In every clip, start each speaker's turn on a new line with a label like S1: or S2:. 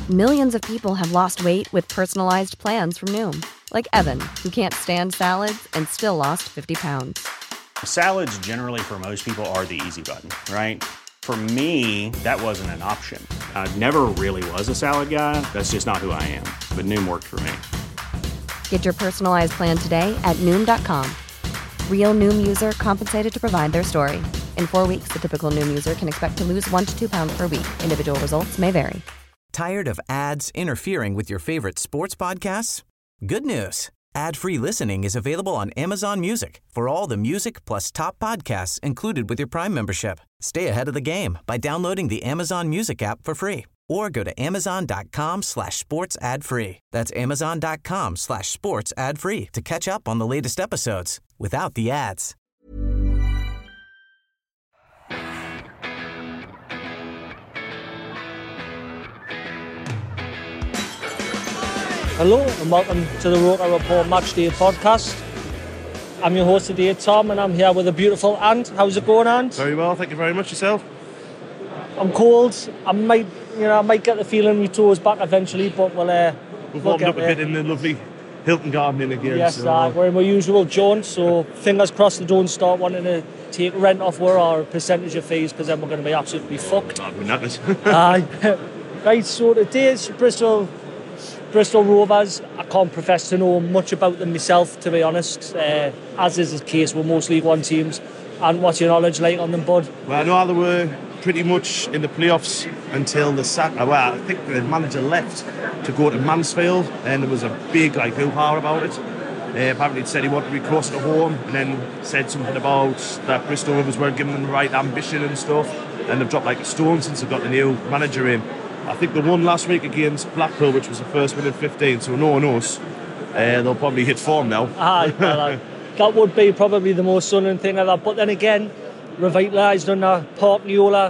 S1: Millions of people have lost weight with personalized plans from Noom. Like Evan, who can't stand salads and still lost 50 pounds.
S2: Salads generally for most people are the easy button, right? For me, that wasn't an option. I never really was a salad guy. That's just not who I am. But Noom worked for me.
S1: Get your personalized plan today at Noom.com. Real Noom user compensated to provide their story. In 4 weeks, the typical Noom user can expect to lose 1 to 2 pounds per week. Individual results may vary.
S3: Tired of ads interfering with your favorite sports podcasts? Good news. Ad-free listening is available on Amazon Music for all the music plus top podcasts included with your Prime membership. Stay ahead of the game by downloading the Amazon Music app for free or go to amazon.com/sports ad free. That's amazon.com/sports ad free to catch up on the latest episodes without the ads.
S4: Hello and welcome to the Roker Report Matchday podcast. I'm your host today, Tom, and I'm here with a beautiful Ant. How's it going, Ant?
S5: Very well, thank you very much. Yourself?
S4: I'm cold. I might get the feeling my toes back eventually, but
S5: We've warmed up a bit in the lovely Hilton Garden Inn again.
S4: Yes, we're in my usual jaunt, so fingers crossed they don't start wanting to take rent off our percentage of fees, because then we're going to be absolutely fucked.
S5: Oh, we're nutters.
S4: Right, so today's Bristol Rovers. I can't profess to know much about them myself, to be honest, as is the case with most League One teams. And what's your knowledge like on them, bud?
S5: Well, I know they were pretty much in the playoffs until the I think the manager left to go to Mansfield, and there was a big hoo-ha about it. Apparently he said he wanted to be closer to home, and then said something about that Bristol Rovers weren't giving them the right ambition and stuff, and they've dropped like a stone since they've got the new manager in. I think they won last week against Blackpool, which was the first win in 15, so no one knows. They'll probably hit form now.
S4: That would be probably the most stunning thing of that. But then again, revitalised under Park Neola,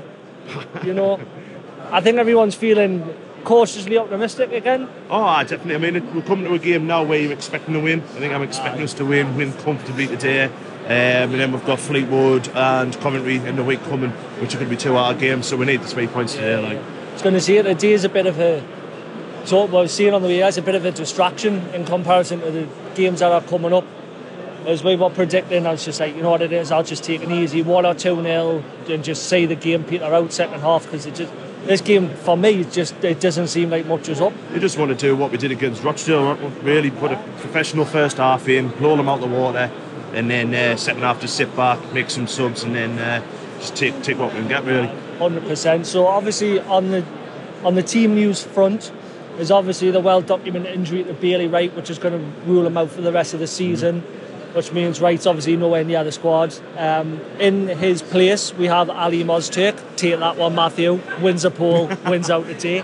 S4: I think everyone's feeling cautiously optimistic again.
S5: Oh, definitely. I mean, we're coming to a game now where you're expecting to win. I think I'm expecting us to win comfortably today. And then we've got Fleetwood and Coventry in the week coming, which are going to be 2 hard games, so we need the 3 points today.
S4: I was going to say today is a bit of a, so what I was seeing on the way, it's a bit of a distraction in comparison to the games that are coming up. As we were predicting, I was just like, you know what it is, I'll just take an easy 1 or 2-0 and just see the game peter out second half, because this game for me it doesn't seem like much is up.
S5: You just want to do what we did against Rochdale, really put a professional first half in, blow them out the water, and then second half just sit back, make some subs, and then just take what we can get, really.
S4: 100%. So obviously on the team news front is obviously the well-documented injury to Bailey Wright, which is going to rule him out for the rest of the season, which means Wright's obviously nowhere near the squad. In his place we have Ali Mozturk. Take that one, Matthew. Wins a poll, wins out today.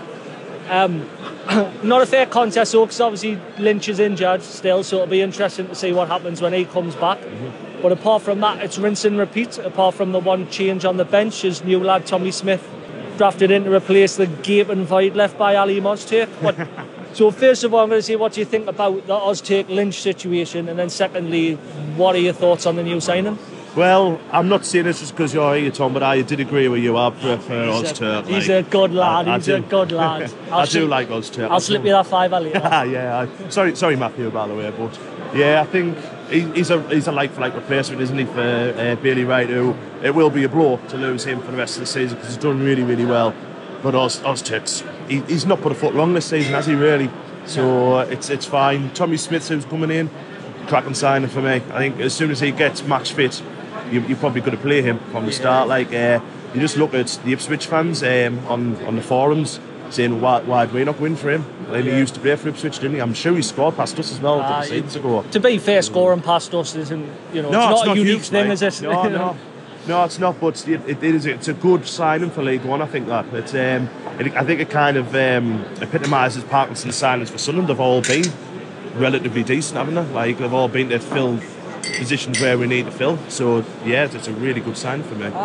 S4: Not a fair contest though, because obviously Lynch is injured still, so it'll be interesting to see what happens when he comes back. But apart from that, it's rinse and repeat. Apart from the one change on the bench is new lad Tommy Smith drafted in to replace the gaping void left by Ali Mozturk. So first of all, I'm going to say, what do you think about the Ozturk-Lynch situation? And then secondly, what are your thoughts on the new signing?
S5: Well, I'm not saying this just because you're here, Tom, but I did agree with you. I prefer Ozturk.
S4: He's a good lad. He's a good lad.
S5: I do like Ozturk.
S4: I'll slip you that $5 later.
S5: Yeah. Sorry, Matthew, by the way, but yeah, I think he's a like-for-like replacement, isn't he, for Bailey Wright, who it will be a blow to lose him for the rest of the season because he's done really, really well. But Ozturk's, he's not put a foot wrong this season, has he, really? So it's fine. Tommy Smith, who's coming in, cracking signing for me. I think as soon as he gets match fit, you're probably going to play him from the start. You just look at the Ipswich fans on the forums saying why do we not win for him? He used to play for Ipswich, didn't he? I'm sure he scored past us as well a couple of seasons ago.
S4: To be fair, scoring past us isn't, it's not a unique thing, is it?
S5: No, it's not. But it's a good signing for League One. I think that I think it kind of epitomises Parkinson's signings for Sunderland. They've all been relatively decent, haven't they? They've all been to fill positions where we need to fill. So yeah, it's a really good sign for me.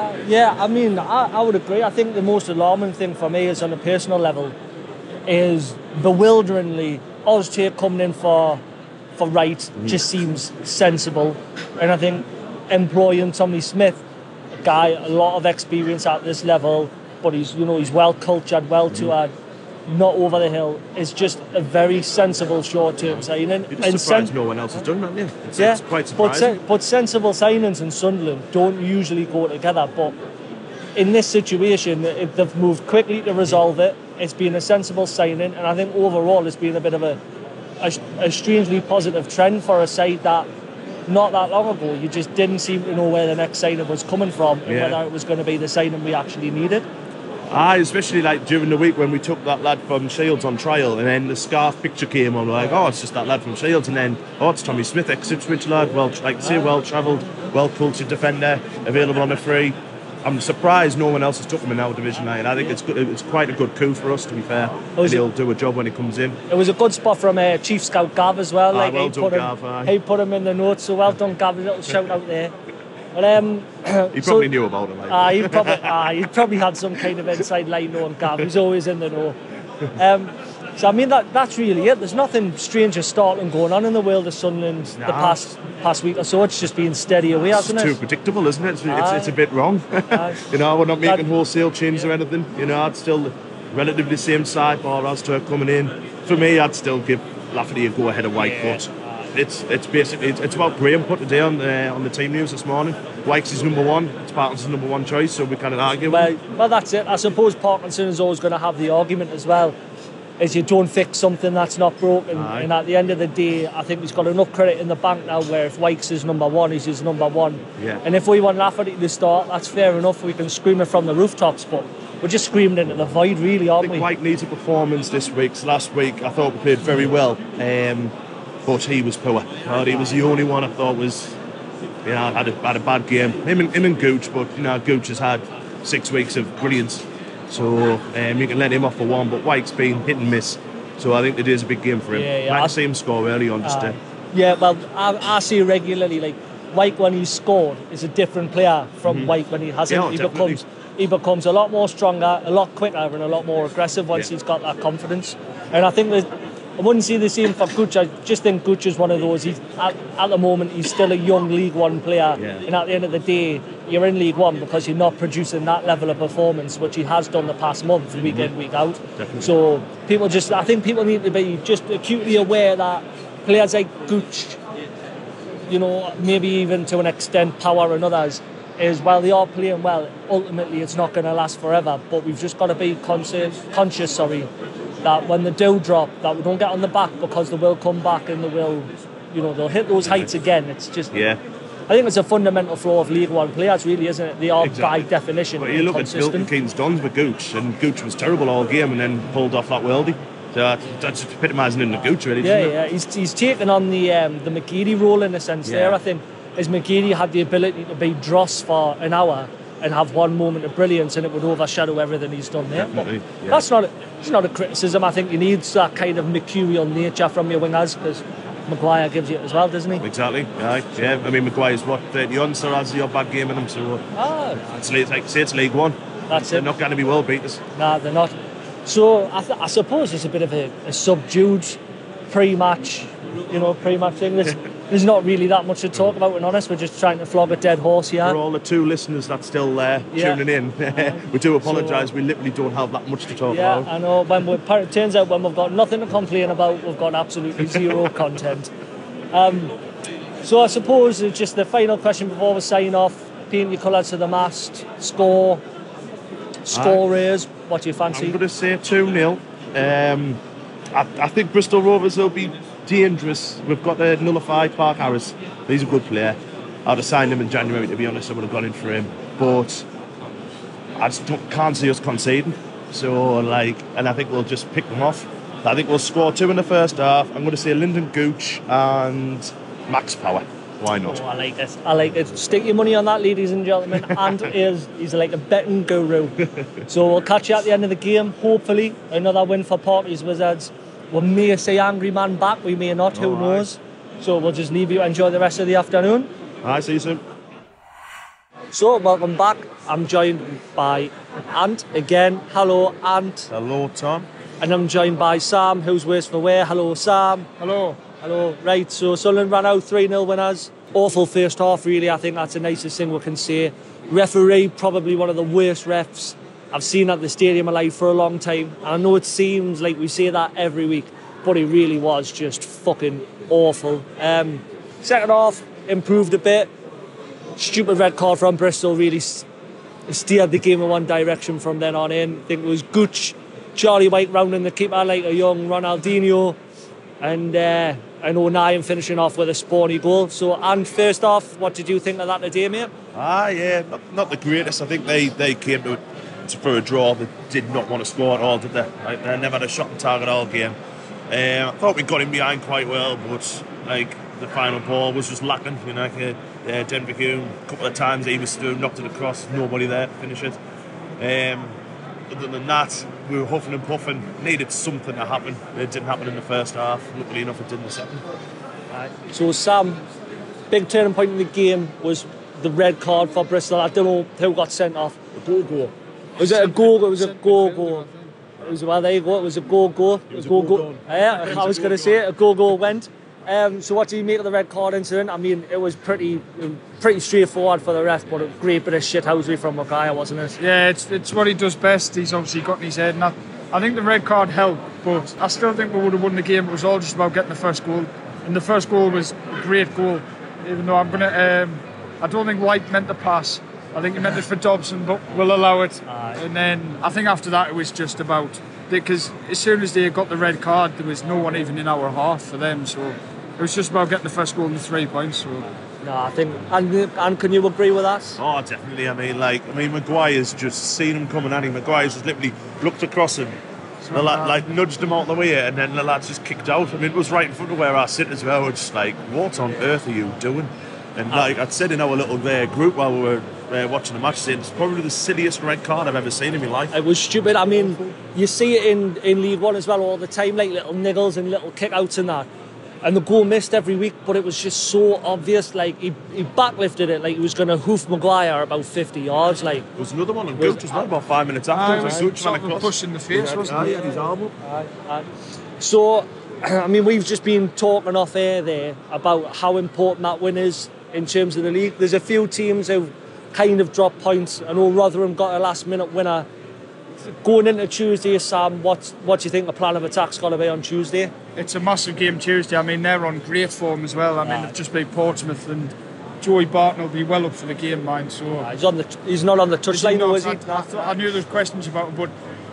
S4: I would agree. I think the most alarming thing for me is on a personal level is bewilderingly Ozturk coming in for Wright just seems sensible, and I think employing Tommy Smith, a guy a lot of experience at this level, but he's well cultured, well to not over the hill, is just a very sensible short-term signing.
S5: You're just surprised no one else has done that, yeah. It's quite
S4: but,
S5: surprising.
S4: but sensible signings in Sunderland don't usually go together. But in this situation, they've moved quickly to resolve it. It's been a sensible signing, and I think overall it's been a bit of a strangely positive trend for a side that not that long ago you just didn't seem to know where the next signing was coming from and whether it was going to be the signing we actually needed.
S5: Especially like during the week when we took that lad from Shields on trial, and then the scarf picture came on, like, oh, it's just that lad from Shields, and then, oh, it's Tommy Smith, ex-Ipswich lad, well-travelled, well-cultured defender, available on a free. I'm surprised no one else has took him in our Division 9. I think it's good, it's quite a good coup for us, to be fair. And he'll do a job when he comes in.
S4: It was a good spot from Chief Scout Gav as well. He put him in the notes, so well done, Gav. A little shout out there. But,
S5: he probably knew about it.
S4: He probably had some kind of inside line on Gav. He's always in the know. So I mean that's really it. There's nothing strange or startling going on in the world of Sunderland the past week or so. It's just been steady away, hasn't it?
S5: It's too predictable, isn't it? It's a bit wrong. We're not making wholesale changes or anything. I'd still relatively same side bar as to coming in. For me, I'd still give Lafferty a go ahead of White, but it's basically it's what Graham put today on the team news this morning. White's is number one. It's Parkinson's number one choice, so we can't argue.
S4: Well, that's it. I suppose Parkinson is always going to have the argument as well. Is you don't fix something that's not broken. And at the end of the day, I think he's got enough credit in the bank now where if Wykes is number one, he's his number one.
S5: Yeah.
S4: And if we want Lafferty to start, that's fair enough. We can scream it from the rooftops, but we're just screaming into the void, really, aren't we?
S5: I think White needs a performance this week. So last week, I thought we played very well, but he was poor. He was the only one I thought was, had a bad game. Him and Gooch, but Gooch has had 6 weeks of brilliance. So you can let him off for one, but White's been hit and miss. So I think today's a big game for him. I see him score early on.
S4: I see regularly, like, White when he's scored is a different player from White when he hasn't. He becomes a lot more stronger, a lot quicker and a lot more aggressive once he's got that confidence. And I think I wouldn't see the same for Gooch. I just think Gooch is one of those. He's at the moment he's still a young League One player, and at the end of the day, you're in League One because you're not producing that level of performance, which he has done the past month, week in, week out.
S5: Definitely.
S4: So I think people need to be just acutely aware that players like Gooch, maybe even to an extent Power and others, is while they are playing well, ultimately it's not going to last forever. But we've just got to be conscious. That when they do drop, that we don't get on the back because they will come back and they will, they'll hit those heights again. It's just, I think it's a fundamental flaw of League One players, really, isn't it? They are by definition
S5: inconsistent. But you look at Milton Keynes Dons with Gooch, and Gooch was terrible all game and then pulled off that worldie. So that's epitomising in the Gooch, really.
S4: He's taken on the McGeady role in a sense there, I think. As McGeady had the ability to be dross for an hour and have one moment of brilliance, and it would overshadow everything he's done there.
S5: Definitely,
S4: That's not a criticism. I think you need that kind of mercurial nature from your wingers, because Maguire gives you it as well, doesn't he?
S5: Exactly. Yeah. I mean, Maguire's 30 on, so has the odd bad game in him. So it's League One. They're not going to be world beaters.
S4: Nah, they're not. So I suppose it's a bit of a subdued pre-match thing. There's not really that much to talk about, in honest. We're just trying to flog a dead horse here.
S5: For all the 2 listeners that's still tuning in, we do apologise. We literally don't have that much to talk about.
S4: Yeah, I know. It turns out when we've got nothing to complain about, we've got absolutely zero content. So I suppose it's just the final question before we sign off. Paint your colours to the mast. Score raise. What do you fancy?
S5: I'm going to say 2-0. I think Bristol Rovers will be dangerous. We've got to nullify Park Harris. He's a good player. I'd have signed him in January, to be honest. I would have gone in for him, but I just can't see us conceding. So and I think we'll just pick them off. I think we'll score 2 in the first half. I'm going to say Lyndon Gooch and Max Power. Why not?
S4: Oh, I like it. Stick your money on that, ladies and gentlemen. And he's like a betting guru. So we'll catch you at the end of the game. Hopefully another win for Parky's Wizards. We may see Angry Man back, we may not, who knows. So we'll just leave you to enjoy the rest of the afternoon.
S5: See you soon.
S4: So, welcome back. I'm joined by Ant again. Hello, Ant.
S5: Hello, Tom.
S4: And I'm joined by Sam, who's worse for wear. Hello, Sam.
S6: Hello.
S4: Right, so Sunderland ran out 3-0 winners. Awful first half, really. I think that's the nicest thing we can say. Referee, probably one of the worst refs I've seen at the Stadium of Light for a long time. And I know it seems like we say that every week, but it really was just fucking awful. Second half, improved a bit. Stupid red card from Bristol really steered the game in one direction from then on in. I think it was Gooch, Charlie White rounding the keeper like a young Ronaldinho, and O'Nien finishing off with a spawny goal. So, and first off, what did you think of that today, mate?
S5: Yeah, not the greatest. I think they came to for a draw. They did not want to score at all, did they? Like, they never had a shot on target all game. I thought we got him behind quite well, but like the final ball was just lacking. You know, like Denver Hume, a couple of times he was through, knocked it across, nobody there to finish it. Other than that, we were huffing and puffing. Needed something to happen. It didn't happen in the first half. Luckily enough, it did in the second.
S4: Right. So Sam, big turning point in the game was the red card for Bristol. I don't know who got sent off.
S5: A goal.
S4: Was it a goal? It was a goal. It was, well, there you go. It was a goal. It was a goal. Yeah, I was going to say it. A goal went. So what do you make of the red card incident? I mean, it was pretty straightforward for the ref, but a great bit of shithousery from Maguire, wasn't it?
S6: Yeah, it's what he does best. He's obviously got in his head. And I think the red card helped, but I still think we would have won the game. It was all just about getting the first goal. And the first goal was a great goal, even though I don't think White meant the pass. I think he meant it for Dobson, but we'll allow it. And then I think after that it was just about, because as soon as they got the red card, there was no one even in our half for them. So it was just about getting the first goal and the 3 points. So.
S4: No, I think, and can you agree with that?
S5: Oh, definitely. I mean, Maguire's just seen him coming at him. Maguire's just literally looked across him, the lad, nudged him out the way, and then the lad's just kicked out. I mean, it was right in front of where I sit as well. We're just like, what on earth are you doing? And like I'd said in our little group while we were watching the match, saying it's probably the silliest red card I've ever seen in my life.
S4: It was stupid. I mean, you see it in League One as well all the time, like little niggles and little kick-outs and that. And the goal missed every week, but it was just so obvious. Like he backlifted it like he was going to hoof Maguire about 50 yards. Like
S5: there was another one on Gooch as well, about 5 minutes after. Gooch ran across,
S6: push in the face, wasn't
S5: he? He had his arm up.
S4: So, I mean, we've just been talking off air there about how important that win is in terms of the league. There's a few teams who've kind of dropped points. I know Rotherham got a last-minute winner. Going into Tuesday, Sam, what do you think the plan of attack's got to be on Tuesday?
S6: It's a massive game Tuesday. I mean, they're on great form as well. I mean, they've just beat Portsmouth, and Joey Barton will be well up for the game, mind. So
S4: he's not on the touchline, though, is he?
S6: I knew there was questions about it, but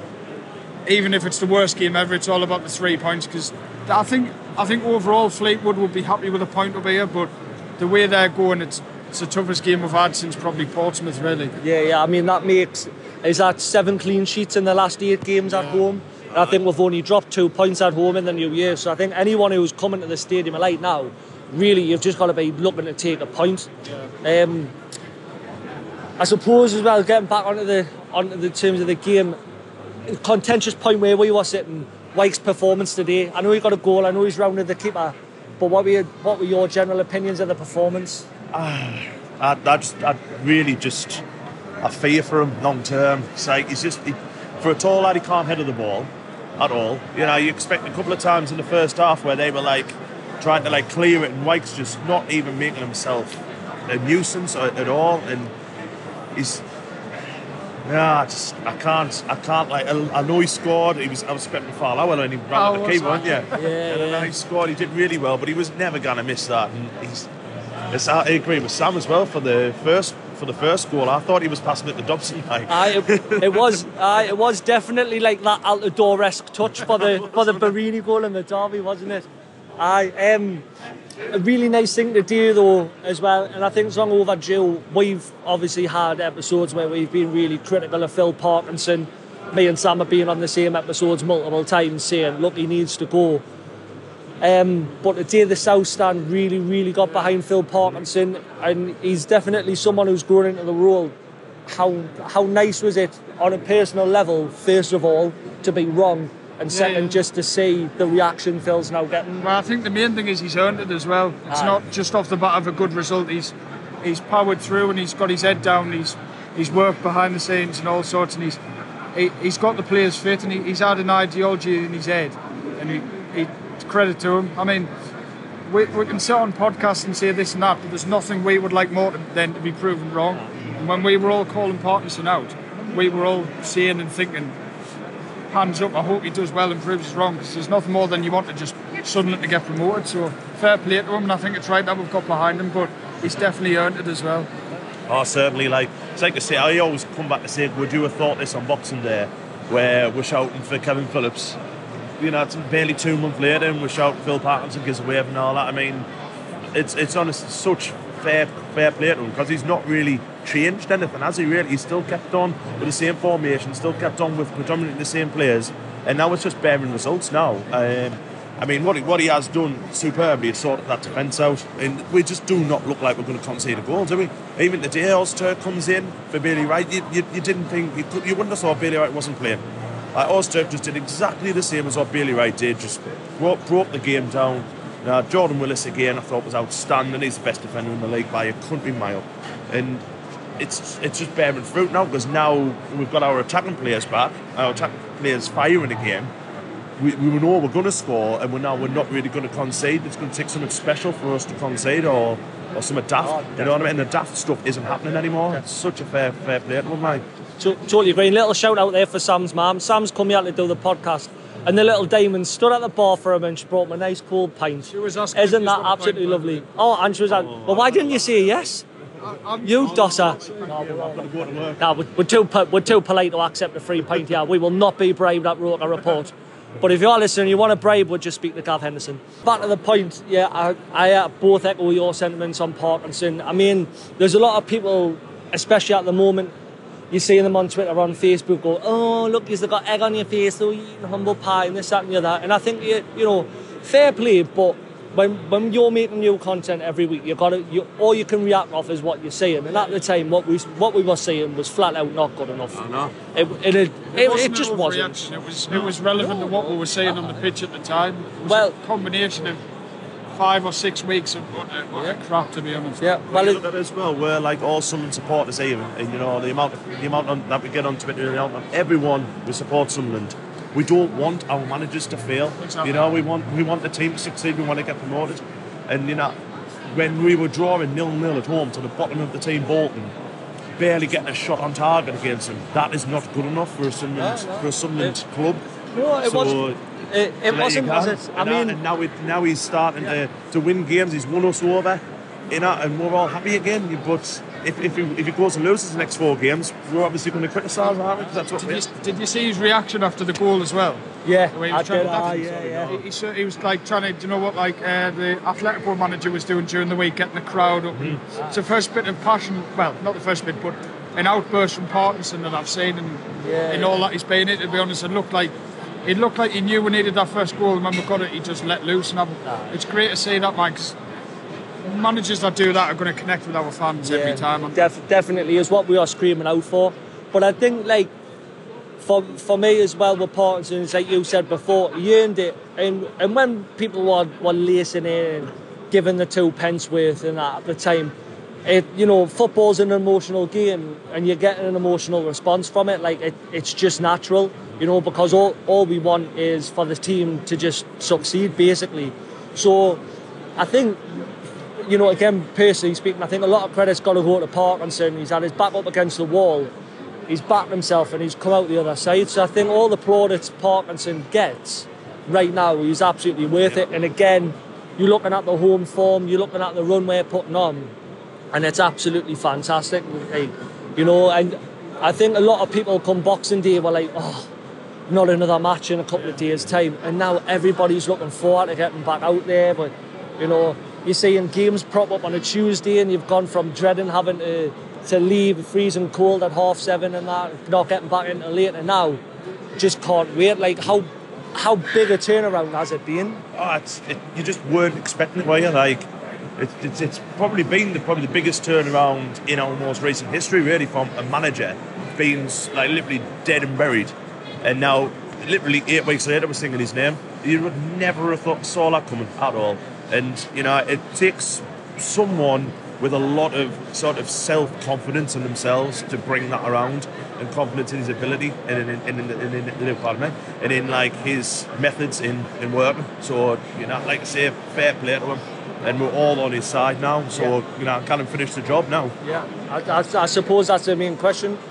S6: even if it's the worst game ever, it's all about the 3 points. Because I think overall Fleetwood would be happy with a point over here, but the way they're going, it's the toughest game we've had since probably Portsmouth, really.
S4: Yeah. I mean, is that 7 clean sheets in the last 8 games at home? And I think we've only dropped 2 points at home in the new year. So I think anyone who's coming to the Stadium of Light now, really, you've just got to be looking to take a point. I suppose as well, getting back onto the terms of the game, contentious point where we were sitting, White's performance today. I know he got a goal, I know he's rounded the keeper, but what were your general opinions of the performance?
S5: I fear for him long term. It's like for a tall lad, he can't header the ball at all. You know, you expect a couple of times in the first half where they were like trying to like clear it, and White's just not even making himself a nuisance at all. And I can't. Like, I know he scored. I was expecting to fall out when he ran the keeper, weren't you?
S4: Yeah.
S5: And he scored. He did really well, but he was never going to miss that. And I agree with Sam as well for the first goal. I thought he was passing it to Dobson.
S4: It was definitely like that Altidore-esque touch for the Barini goal in the derby, wasn't it? A really nice thing to do though as well, and I think it's long overdue. We've obviously had episodes where we've been really critical of Phil Parkinson. Me and Sam have been on the same episodes multiple times saying, look, he needs to go. But today the South Stand really got behind Phil Parkinson, and he's definitely someone who's grown into the role. How nice was it on a personal level, first of all, to be wrong, and second, just to see the reaction Phil's now getting?
S6: Well, I think the main thing is he's earned it as well. It's not just off the bat of a good result. He's powered through, and he's got his head down. He's worked behind the scenes and all sorts, and he's got the players fit, and he's had an ideology in his head, and he credit to him. I mean, we can sit on podcasts and say this and that, but there's nothing we would like more than to be proven wrong. And when we were all calling Parkinson out, we were all seeing and thinking, hands up, I hope he does well and proves us wrong, because there's nothing more than you want to just Sunderland to get promoted. So fair play to him, and I think it's right that we've got behind him, but he's definitely earned it as well.
S5: Oh, certainly. It's like I say, I always come back to say, would you have thought this on Boxing Day, where we're shouting for Kevin Phillips? It's barely 2 months later and we're shouting Phil Parkinson gives a wave and all that. I mean, it's honestly such fair play to him, because he's not really changed anything, has he really? He's still kept on with the same formation, still kept on with predominantly the same players, and now it's just bearing results now. I mean, what he has done superbly is sorted that defence out, and we just do not look like we're going to concede a goal, do we? Even today, Ozturk comes in for Bailey Wright. You didn't think you wouldn't have thought Bailey Wright wasn't playing. Ozturk just did exactly the same as what Bailey Wright did, just broke the game down. Now, Jordan Willis again, I thought was outstanding. He's the best defender in the league by a country mile, and it's just bearing fruit now, because now we've got our attacking players back, our attacking players firing again. We know we're going to score, and we're not really going to concede. It's going to take something special for us to concede, or something daft. You know what I mean? And the daft stuff isn't happening anymore. It's such a fair play to them, mate.
S4: Totally agree. Little shout out there for Sam's mum. Sam's come here to do the podcast, and the little diamond stood at the bar for him, and she brought him a nice cold pint.
S6: She was asking,
S4: isn't that absolutely lovely? Oh, and she was like, well, why didn't you say yes? You dosser. We're too polite to accept a free pint here. We will not be bribed at Roker Report. But if you're listening, you want a bribe, we'll just speak to Gav Henderson. Back to the point, yeah, I both echo your sentiments on Parkinson. I mean, there's a lot of people, especially at the moment, you see them on Twitter, on Facebook, go, oh, look, you've got egg on your face, oh, you're eating humble pie, and this, that, and the other. And I think, fair play, but when you're making new content every week, all you can react off is what you're saying. And at the time, what we were saying was flat out not good enough.
S5: I know.
S4: It just wasn't.
S6: It was relevant to what we were saying on the pitch at the time. It was a combination of 5 or 6 weeks of crap, to be honest.
S4: Yeah,
S5: well, look at it as well. We're like all Sunderland supporters even, and the amount that we get on Twitter, everyone who supports Sunderland. We don't want our managers to fail. Exactly. We want the team to succeed. We want to get promoted. And when we were drawing 0-0 at home to the bottom of the team, Bolton, barely getting a shot on target against them, that is not good enough for a Sunderland club.
S4: No, it wasn't. It wasn't, was it?
S5: And now he's starting to win games. He's won us over, and we're all happy again. But if he goes and loses the next 4 games, we're obviously going to criticise, aren't we? Because that's what
S6: did you see his reaction after the goal as well?
S4: Yeah,
S6: the way he was he was like trying to, the Atletico manager was doing during the week, getting the crowd up. It's the first bit of passion, well, not the first bit, but an outburst from Parkinson that I've seen, and all that he's been in, to be honest. It looked like he knew we needed that first goal, and when we got it, he just let loose. And it's great to see that, man, because managers that do that are going to connect with our fans every time.
S4: Definitely is what we are screaming out for. But I think, for me as well with Parkinson, it's like you said before, he earned it. And when people were lacing in and giving the 2 pence worth and that at the time, football's an emotional game, and you're getting an emotional response from it. It's just natural, because all we want is for the team to just succeed, basically. So I think, again, personally speaking, I think a lot of credit's got to go to Parkinson. He's had his back up against the wall, he's backed himself, and he's come out the other side. So I think all the plaudits Parkinson gets right now, he's absolutely worth it. And again, you're looking at the home form, you're looking at the run we're putting on, and it's absolutely fantastic. And I think a lot of people come Boxing Day were like, oh, not another match in a couple of days' time. And now everybody's looking forward to getting back out there. But, you're seeing games prop up on a Tuesday, and you've gone from dreading having to leave freezing cold at 7:30 and that, not getting back into late, and now just can't wait. How big a turnaround has it been?
S5: You just weren't expecting it, were you? It's probably been the biggest turnaround in our most recent history, really, from a manager being literally dead and buried, and now literally 8 weeks later we're singing his name. You would never have saw that coming at all. And it takes someone with a lot of sort of self-confidence in themselves to bring that around, and confidence in his ability and in his methods in working. So like I say, fair play to him, and we're all on his side now. So can him finish the job now?
S4: Yeah, I suppose that's the main question.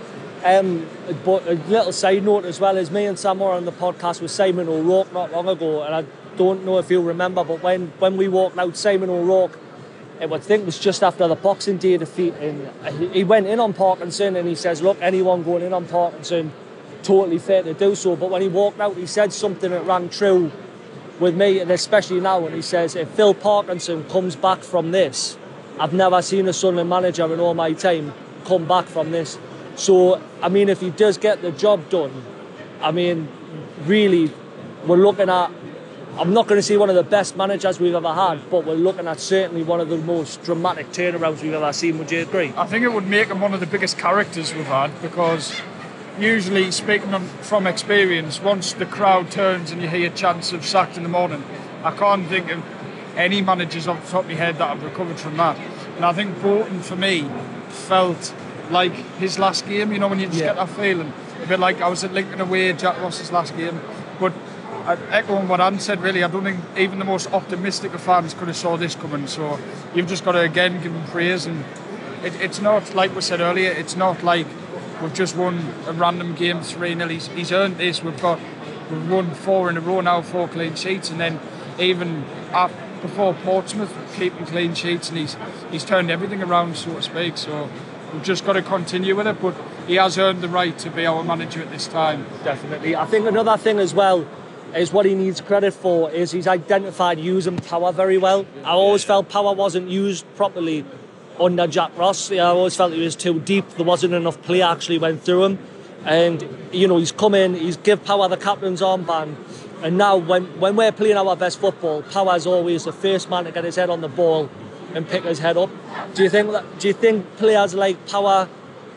S4: But a little side note as well is me and Sam were on the podcast with Simon O'Rourke not long ago, and I don't know if you remember, but when we walked out, Simon O'Rourke, I think it was just after the Boxing Day defeat, and he went in on Parkinson and he says, look, anyone going in on Parkinson, totally fair to do so. But when he walked out, he said something that rang true with me, and especially now, when he says, if Phil Parkinson comes back from this, I've never seen a Sunderland manager in all my time come back from this. So, I mean, if he does get the job done, I mean, really, we're looking at, I'm not going to say one of the best managers we've ever had, but we're looking at certainly one of the most dramatic turnarounds we've ever seen. Would you agree?
S6: I think it would make him one of the biggest characters we've had, because usually, speaking from experience, once the crowd turns and you hear chants of sacked in the morning, I can't think of any managers off the top of my head that have recovered from that. And I think Bolton, for me, felt like his last game, you know, when you just get that feeling. A bit like I was at Lincoln away, Jack Ross's last game. But echoing what Anne said, really, I don't think even the most optimistic of fans could have saw this coming. So you've just got to, again, give him praise. And it's not, like we said earlier, it's not like we've just won a random game 3-0. He's earned this. We've won 4 in a row now, 4 clean sheets, and then even before Portsmouth, keeping clean sheets, and he's turned everything around, so to speak. So we've just got to continue with it, but he has earned the right to be our manager at this time.
S4: Definitely. I think another thing as well is what he needs credit for is he's identified using power very well. I always felt power wasn't used properly under Jack Ross. I always felt he was too deep. There wasn't enough play actually went through him. And, you know, he's come in, he's give Power the captain's armband. And now when we're playing our best football, Power's always the first man to get his head on the ball and pick his head up. Do you think players like Power,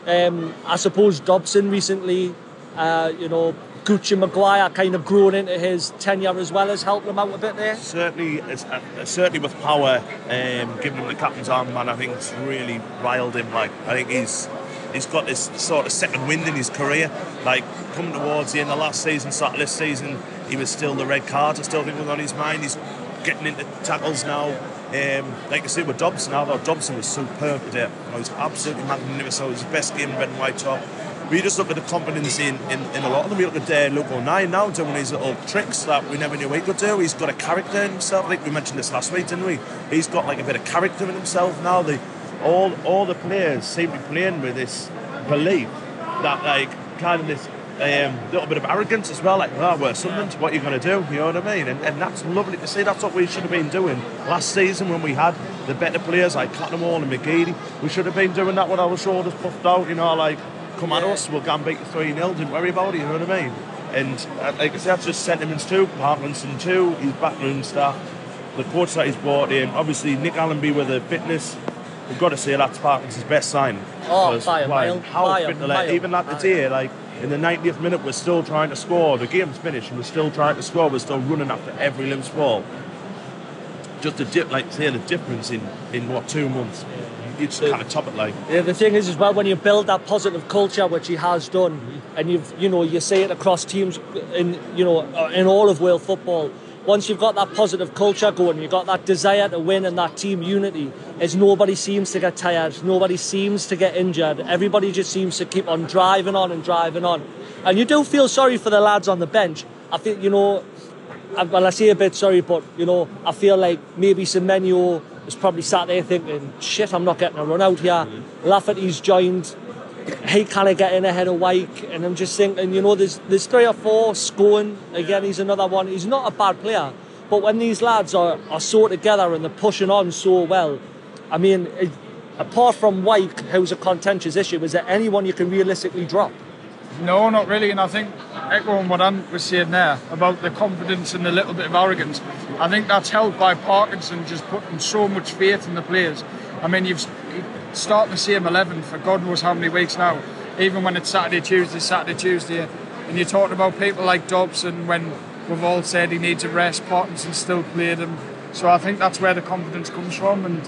S4: I suppose Dobson recently, Gucci Maguire kind of grown into his tenure as well, has helped him out a bit there?
S5: Certainly with Power, giving him the captain's armband, I think it's really riled him. Like, I think he's got this sort of second wind in his career. Like, coming towards the end of last season, start of this season, he was still the red card. I still think was on his mind. He's getting into tackles now. Like I said with Dobson, I thought Dobson was superb today. He was absolutely magnificent. It was his best game in red and white top. We just look at the confidence in a lot of them. We look at Luke O'Nien now doing his little tricks that we never knew he could do. He's got a character in himself. I think we mentioned this last week, didn't we? He's got like a bit of character in himself now. All the players seem to be playing with this belief that, like, kind of this little bit of arrogance as well, like, we're Sunderland, what are you going to do? You know what I mean? And that's lovely to see. That's what we should have been doing last season when we had the better players like Cottenham and McGeady. We should have been doing that with our shoulders puffed out, you know, like, come at us, we'll go and beat you 3-0, don't worry about it, you know what I mean? And like I said, that's just sentiments too, Parkinson too, his backroom staff, the coach that he's brought in, obviously Nick Allenby with the fitness. We've got to say that's Parkinson's best sign.
S4: Oh, by a mile.
S5: Even at the day, like, in the 90th minute, we're still trying to score. The game's finished and we're still trying to score. We're still running after every Limbs ball. Just the difference in 2 months. You just kind of top it, like.
S4: Yeah, the thing is as well, when you build that positive culture, which he has done, and you see it across teams in all of world football. Once you've got that positive culture going, you've got that desire to win and that team unity, as nobody seems to get tired, nobody seems to get injured, everybody just seems to keep on driving on. And you do feel sorry for the lads on the bench. I feel, I say a bit sorry, but, I feel like maybe Semenyo is probably sat there thinking, shit, I'm not getting a run out here. Lafferty's joined, he kind of getting ahead of Wyke, and I'm just thinking, there's 3 or 4. Scowen, again, he's another one. He's not a bad player, but when these lads are so together and they're pushing on so well, I mean, apart from Wyke, who's a contentious issue, is there anyone you can realistically drop?
S6: No, not really, and I think, echoing what Anne was saying there about the confidence and the little bit of arrogance, I think that's helped by Parkinson just putting so much faith in the players. I mean, you've starting the same 11 for God knows how many weeks now, even when it's Saturday, Tuesday, and you're talking about people like Dobson when we've all said he needs a rest, Parkinson still played him. So I think that's where the confidence comes from, and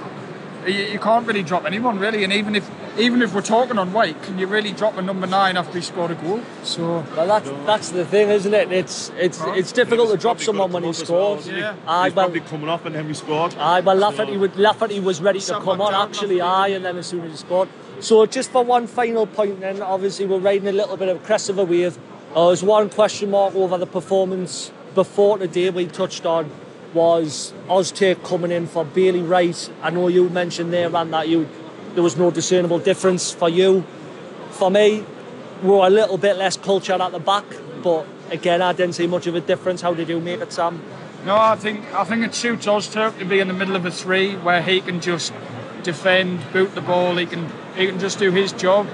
S6: you can't really drop anyone really, and even if we're talking on Wyke, can you really drop a number 9 after he scored a goal? So
S4: well, that's the thing, isn't it? It's difficult to drop someone when he scores.
S5: Well, yeah. He's probably coming off and then we scored.
S4: Lafferty was ready to come on actually, and then as soon as he scored. So just for one final point then, obviously we're riding a little bit of a crest of a wave. There's one question mark over the performance before today we touched on was Ozturk coming in for Bailey Wright. I know you mentioned there, Ran, that there was no discernible difference for you. For me, we're a little bit less cultured at the back, but again, I didn't see much of a difference. How did you make it, Sam?
S6: No, I think it suits Ozturk to be in the middle of a three where he can just defend, boot the ball, he can just do his job.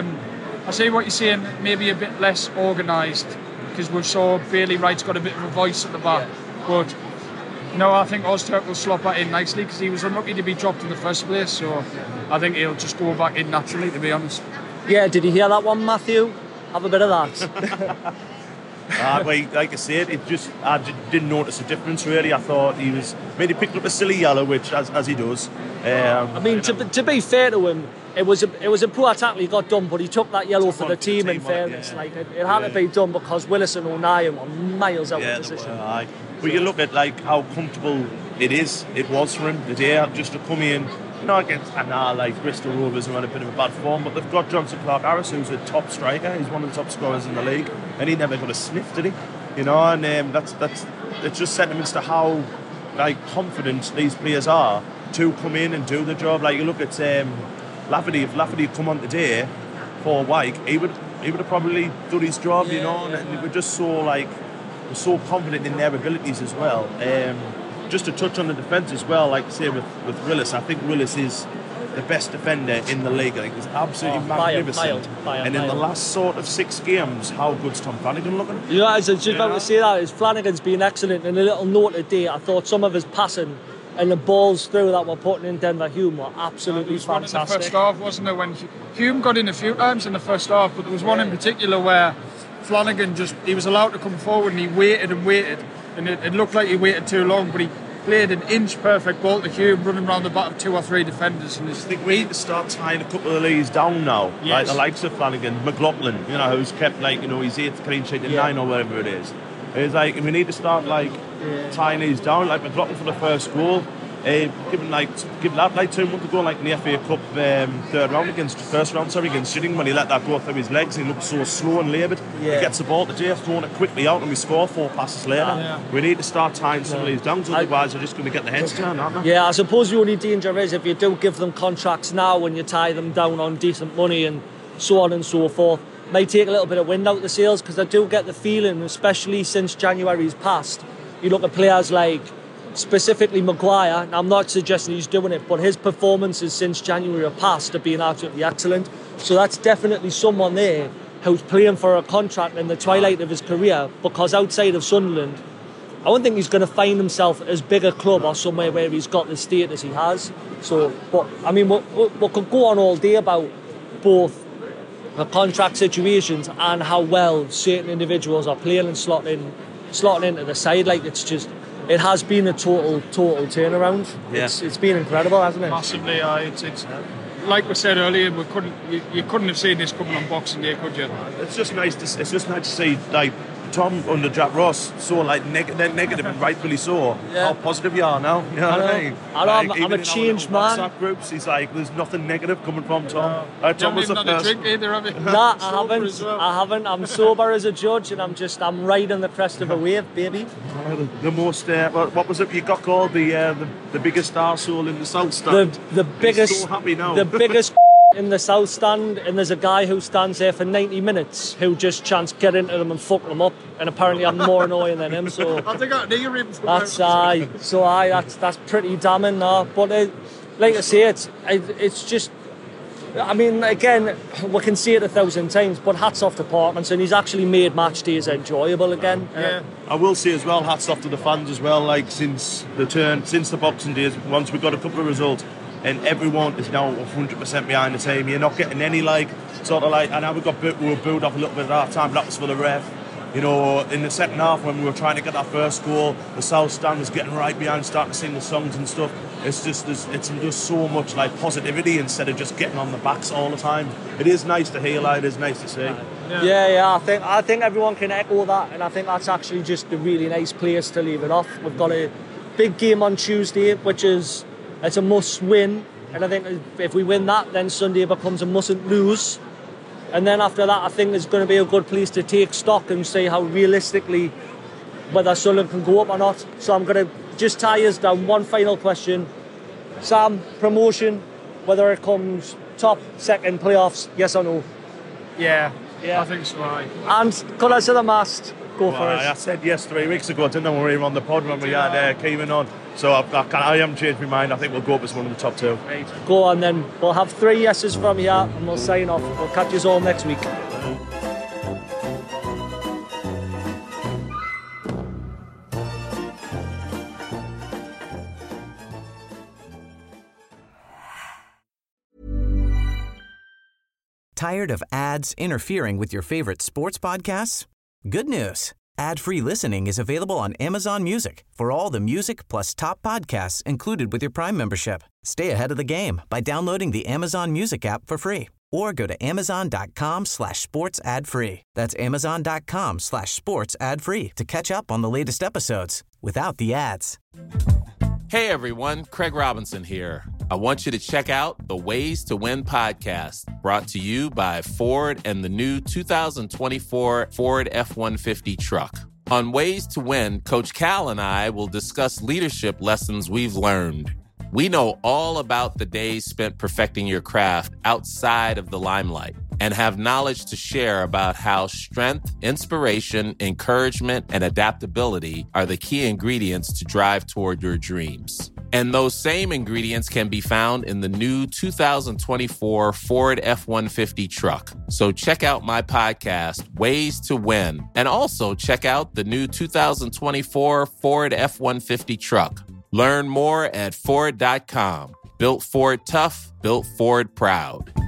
S6: I see what you're saying, maybe a bit less organised, because we saw Bailey Wright's got a bit of a voice at the back, but no, I think Ozturk will slot that in nicely because he was unlucky to be dropped in the first place, so I think he'll just go back in naturally, to be honest.
S4: Yeah, did you hear that one, Matthew? Have a bit of that.
S5: Like I said, I didn't notice a difference really. I thought he picked up a silly yellow, which as he does.
S4: I mean, to be fair to him, it was a poor tackle he got done, but he took that yellow for the team in fairness.
S5: Yeah.
S4: Like it had to be done because Willis and O'Neill were miles out of position.
S5: But you look at like how comfortable it was for him today, just to come in. Against like Bristol Rovers, who had a bit of a bad form, but they've got Johnson Clark-Harris, who's a top striker. He's one of the top scorers in the league, and he never got a sniff, did he? And it's just sentiments to how confident these players are to come in and do the job. Like you look at Lafferty. If Lafferty had come on today for Wyke, he would have probably done his job, and we're just so so confident in their abilities as well. Just to touch on the defence as well, like say with Willis, I think Willis is the best defender in the league. I think he's absolutely magnificent. And in the last sort of 6 games, how good's Tom Flanagan looking?
S4: I was just about to say that. Flanagan's been excellent. And a little note today, I thought some of his passing and the balls through that were putting in Denver Hume were absolutely fantastic.
S6: One in the first half, wasn't there, when Hume got in a few times in the first half, but there was one in particular where Flanagan he was allowed to come forward and he waited, and it looked like he waited too long, but he played an inch-perfect ball to Hume, running around the back of 2 or 3 defenders. And
S5: I think we need to start tying a couple of these down now, like the likes of Flanagan, McLaughlin, who's kept his 8th clean sheet in 9 or whatever it is. It's like we need to start tying these down, like McLaughlin for the first goal. Given that 2 months ago, in the FA Cup first round against Shitting, when he let that go through his legs, he looked so slow and laboured. He gets the ball today, throwing it quickly out, and we score 4 passes later. We need to start tying some of these down, otherwise they're just going to get the heads turned, aren't they?
S4: Yeah, I suppose the only danger is if you do give them contracts now and you tie them down on decent money and so on and so forth, may take a little bit of wind out the sails, because I do get the feeling, especially since January's passed, you look at players like specifically Maguire, and I'm not suggesting he's doing it, but his performances since January have passed have been absolutely excellent. So that's definitely someone there who's playing for a contract in the twilight of his career, because outside of Sunderland, I don't think he's going to find himself as big a club or somewhere where he's got the status he has. So, but I mean, we could go on all day about both the contract situations and how well certain individuals are playing and slotting into the side. It has been a total turnaround.
S5: Yeah.
S4: It's been incredible, hasn't it?
S6: Massively. It's like we said earlier, you couldn't have seen this coming on Boxing Day, could you?
S5: It's just nice to see Tom under Jack Ross so negative and rightfully so. Yeah. How positive you are now. You know what I mean?
S4: I'm a changed man.
S5: WhatsApp groups, he's there's nothing negative coming from Tom.
S6: Tom was the first. Drink either, have you?
S4: Nah, I haven't. I'm sober as a judge, and I'm riding the crest of a wave, baby.
S5: The most what was it you got called? The biggest arsehole in the South Stand.
S4: The biggest.
S5: He's so happy now.
S4: The biggest in the South Stand, and there's a guy who stands there for 90 minutes who just chants get into them and fuck them up, and apparently I'm more annoying than him. So
S6: I think I hear him.
S4: That's pretty damning now. But like I say, it's just. I mean, again, we can say it 1,000 times, but hats off to Parkinson. He's actually made match days enjoyable again.
S6: Yeah.
S5: I will say as well, hats off to the fans as well. Since the Boxing Days, once we got a couple of results, and everyone is now 100% behind the team. You're not getting any I know we were booed off a little bit at half time, but that was for the ref. In the second half when we were trying to get that first goal, the South Stand was getting right behind, starting to sing the songs and stuff. It's just so much positivity instead of just getting on the backs all the time. It is nice to hear, it is nice to see.
S4: Yeah. I think everyone can echo that, and I think that's actually just a really nice place to leave it off. We've got a big game on Tuesday, which is it's a must win. And I think if we win that, then Sunday becomes a mustn't lose. And then after that, I think it's going to be a good place to take stock and see how realistically whether Sunderland can go up or not. So I'm going to just tie us down. One final question. Sam, promotion, whether it comes top, second, playoffs, yes or no?
S6: Yeah. I think so, aye.
S4: And colours of the mast, go for it.
S5: I said yes 3 weeks ago, didn't I, when we were on the pod when we had Kevin on. So I haven't changed my mind. I think we'll go up as one of the top two.
S4: Right. Go on then. We'll have 3 yeses from here and we'll sign off. We'll catch you all next week.
S3: Tired of ads interfering with your favorite sports podcasts? Good news. Ad-free listening is available on Amazon Music for all the music plus top podcasts included with your Prime membership. Stay ahead of the game by downloading the Amazon Music app for free or go to amazon.com/sports ad free. That's amazon.com/sports ad free to catch up on the latest episodes without the ads.
S7: Hey everyone, Craig Robinson here. I want you to check out the Ways to Win podcast, brought to you by Ford and the new 2024 Ford F-150 truck. On Ways to Win, Coach Cal and I will discuss leadership lessons we've learned. We know all about the days spent perfecting your craft outside of the limelight and have knowledge to share about how strength, inspiration, encouragement, and adaptability are the key ingredients to drive toward your dreams. And those same ingredients can be found in the new 2024 Ford F-150 truck. So check out my podcast, Ways to Win, and also check out the new 2024 Ford F-150 truck. Learn more at Ford.com. Built Ford tough, built Ford proud.